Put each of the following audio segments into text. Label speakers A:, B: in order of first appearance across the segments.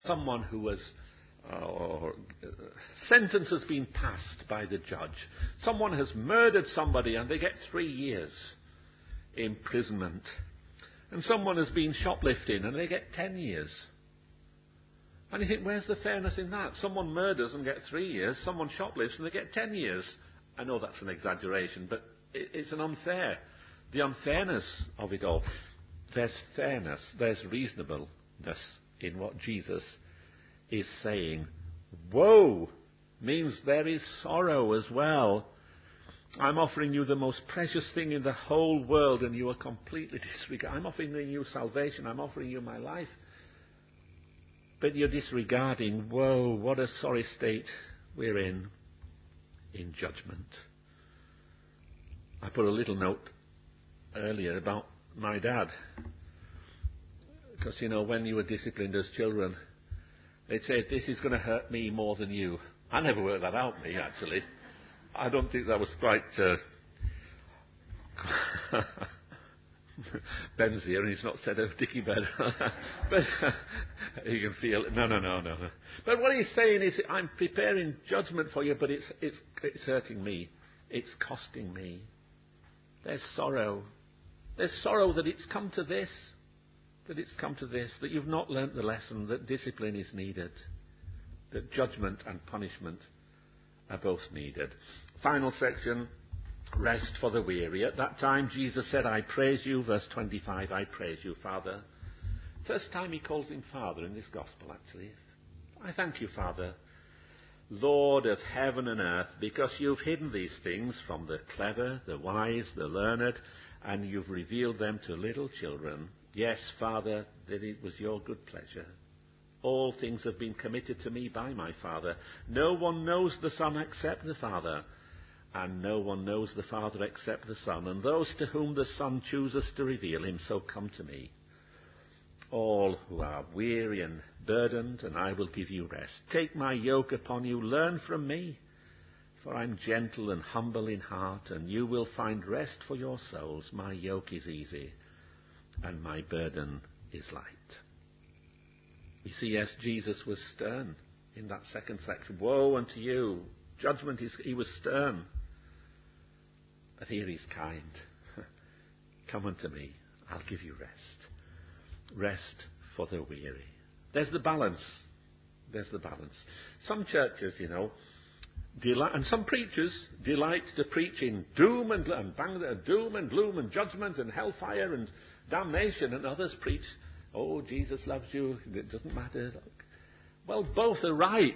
A: someone who was, sentence has been passed by the judge. Someone has murdered somebody and they get 3 years imprisonment. And someone has been shoplifting and they get 10 years. And you think, where's the fairness in that? Someone murders and gets 3 years. Someone shoplifts and they get 10 years. I know that's an exaggeration, but it's an unfair. The unfairness of it all. There's fairness, there's reasonableness in what Jesus is saying. Woe means there is sorrow as well. I'm offering you the most precious thing in the whole world and you are completely disregarding. I'm offering you salvation. I'm offering you my life. But you're disregarding. Woe, what a sorry state we're in judgment. I put a little note earlier about my dad. Because, when you were disciplined as children, they'd say, this is going to hurt me more than you. I never worked that out, me, actually. I don't think that was quite... Ben's here and he's not said, oh, Dickie Ben. But you can feel it. No. But what he's saying is, I'm preparing judgment for you, but it's hurting me. It's costing me. There's sorrow. There's sorrow that it's come to this. That you've not learnt the lesson, that discipline is needed. That judgment and punishment are both needed. Final section, rest for the weary. At that time Jesus said, I praise you, verse 25, I praise you, Father. First time he calls him Father in this gospel, actually. I thank you, Father, Lord of heaven and earth, because you've hidden these things from the clever, the wise, the learned, and you've revealed them to little children. Yes, Father, that it was your good pleasure. All things have been committed to me by my Father. No one knows the Son except the Father, and no one knows the Father except the Son, and those to whom the Son chooses to reveal him, so come to me. All who are weary and burdened, and I will give you rest. Take my yoke upon you, learn from me, for I'm gentle and humble in heart, and you will find rest for your souls. My yoke is easy, and my burden is light. You see, yes, Jesus was stern in that second section. Woe unto you. Judgment is, he was stern. But here he's kind. Come unto me. I'll give you rest. Rest for the weary. There's the balance. Some churches, delight, and some preachers delight to preach in doom and gloom and judgment and hellfire and damnation, and others preach, oh, Jesus loves you, it doesn't matter. Well, both are right.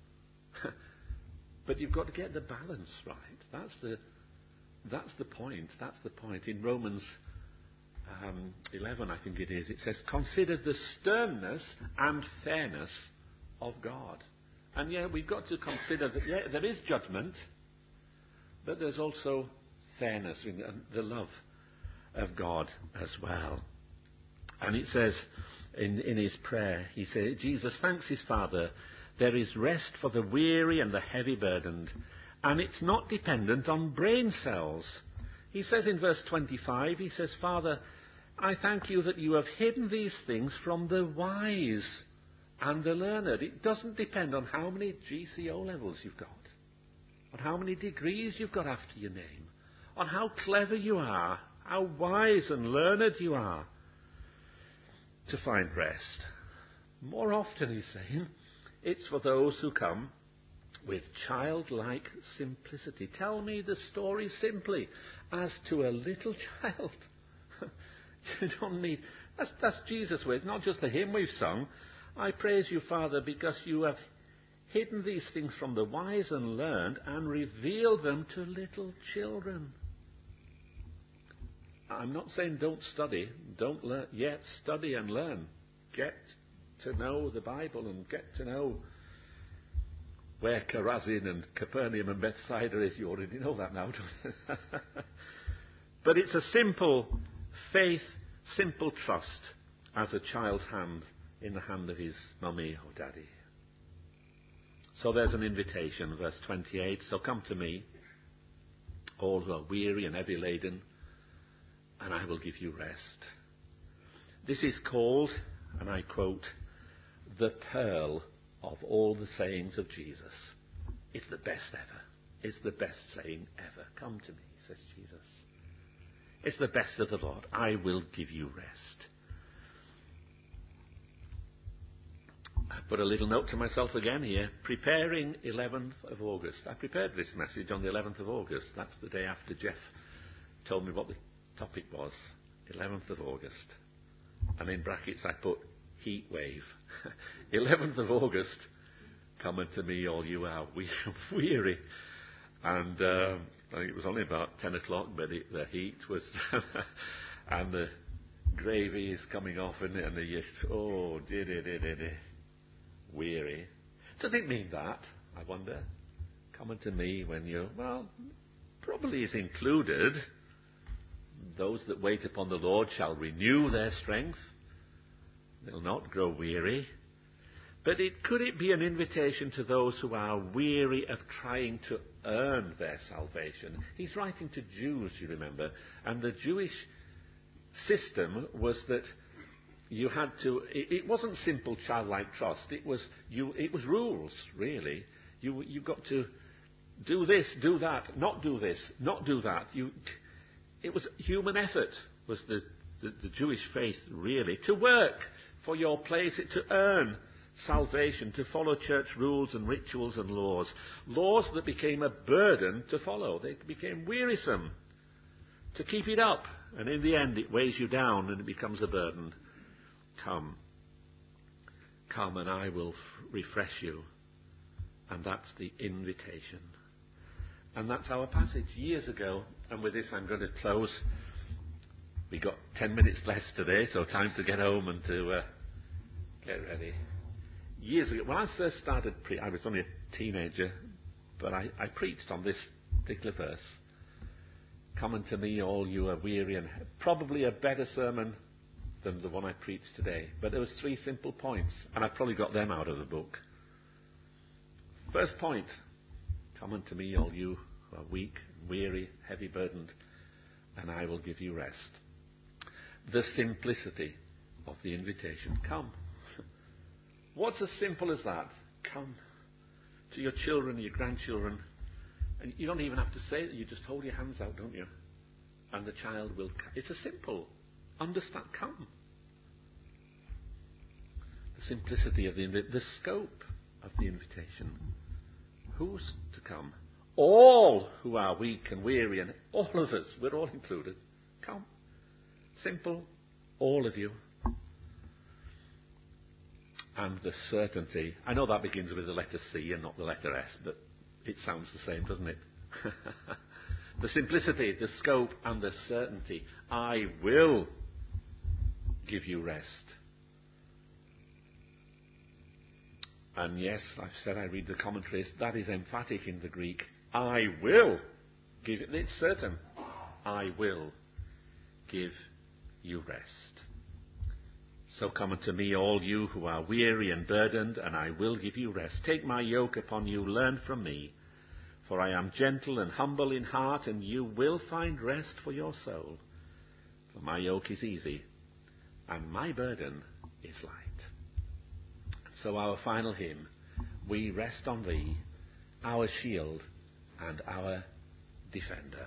A: But you've got to get the balance right. That's the point. In Romans 11, I think it is, it says, consider the sternness and fairness of God. And we've got to consider that, there is judgment, but there's also fairness, the love of God as well. And it says in his prayer, he said, Jesus thanks his Father, there is rest for the weary and the heavy burdened, and it's not dependent on brain cells. He says in verse 25, he says, Father, I thank you that you have hidden these things from the wise and the learned. It doesn't depend on how many GCO levels you've got, on how many degrees you've got after your name, on how clever you are, how wise and learned you are, to find rest. More often, he's saying, it's for those who come with childlike simplicity. Tell me the story simply, as to a little child. You don't need... That's Jesus' way. It's not just the hymn we've sung. I praise you, Father, because you have hidden these things from the wise and learned and revealed them to little children. I'm not saying don't study, don't learn. Yet study and learn. Get to know the Bible and get to know where Chorazin and Capernaum and Bethsaida is. You already know that now, don't you? But it's a simple faith, simple trust as a child's hand in the hand of his mummy or daddy. So there's an invitation, verse 28. So come to me, all who are weary and heavy laden, and I will give you rest. This is called, and I quote, the pearl of all the sayings of Jesus. It's the best ever. It's the best saying ever. Come to me, says Jesus. It's the best of the lot. I will give you rest. I put a little note to myself again here. Preparing 11th of August. I prepared this message on the 11th of August. That's the day after Jeff told me what the topic was. 11th of August. And in brackets I put heat wave. 11th of August. Come unto me, all you are weary. And I think it was only about 10 o'clock, but the heat was... and the gravy is coming off, and you oh, dear. Weary. Does it mean that? I wonder. Come unto me when you're... Well, probably is included. Those that wait upon the Lord shall renew their strength. They'll not grow weary. But could it be an invitation to those who are weary of trying to earn their salvation? He's writing to Jews, you remember. And the Jewish system was that you had to... It wasn't simple childlike trust. It was rules, really. You got to do this, do that, not do this, not do that. It was human effort, was the Jewish faith, really. To work for your place, to earn salvation, to follow church rules and rituals and laws. Laws that became a burden to follow. They became wearisome to keep it up. And in the end, it weighs you down and it becomes a burden. Come and I will refresh you. And that's the invitation. And that's our passage years ago. And with this I'm going to close. We got 10 minutes less today, so time to get home and to get ready. Years ago, when I first started I was only a teenager, but I preached on this particular verse. Come unto me, all you are weary, and probably a better sermon than the one I preached today. But there was 3 simple points, and I probably got them out of the book. First point, come unto me, all you who are weak, weary, heavy burdened, and I will give you rest. The simplicity of the invitation. Come. What's as simple as that? Come to your children, your grandchildren, and you don't even have to say that. You just hold your hands out, don't you? And the child will come. It's a simple, understand, come. The simplicity of the scope of the invitation. Who's to come? All who are weak and weary, and all of us, we're all included. Come. Simple, all of you. And the certainty. I know that begins with the letter C and not the letter S, but it sounds the same, doesn't it? The simplicity, the scope, and the certainty. I will give you rest. And yes, I've said I read the commentaries. That is emphatic in the Greek. I will give it. It's certain. I will give you rest. So come unto me, all you who are weary and burdened, and I will give you rest. Take my yoke upon you, learn from me, for I am gentle and humble in heart, and you will find rest for your soul. For my yoke is easy, and my burden is light. So our final hymn, we rest on thee, our shield and our defender.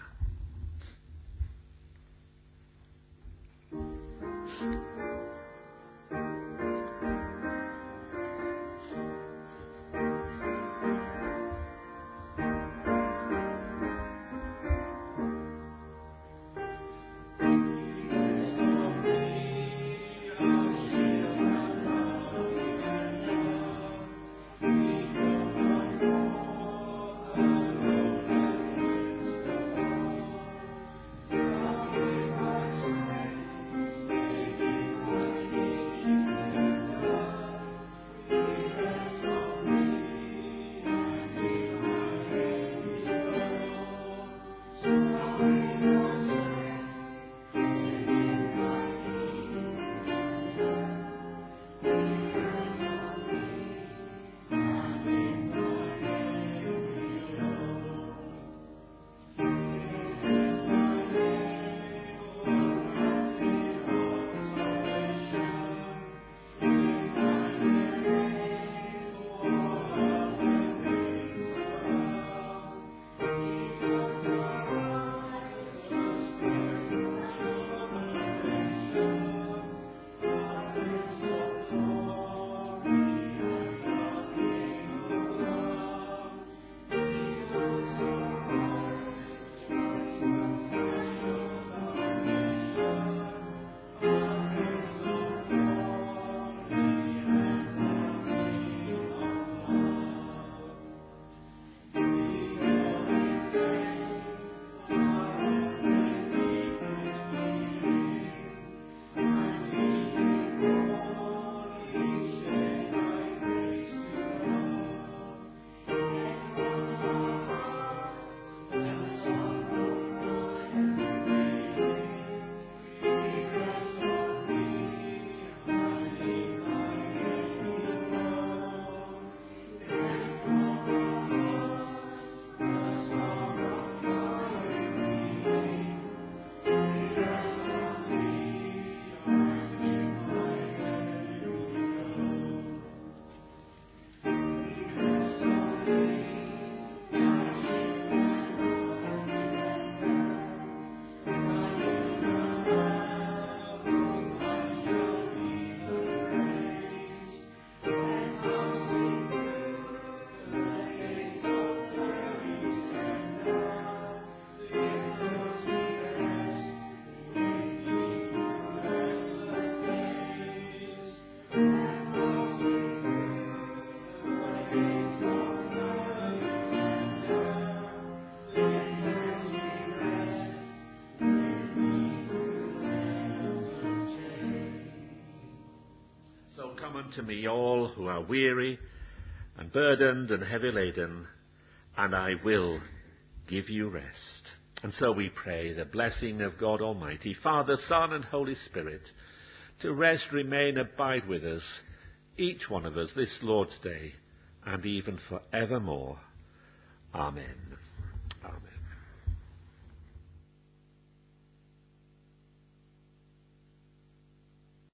A: unto me all who are weary and burdened and heavy laden, and I will give you rest. And so we pray the blessing of God Almighty, Father, Son, and Holy Spirit, to rest, remain, abide with us, each one of us, this Lord's Day, and even forevermore. Amen.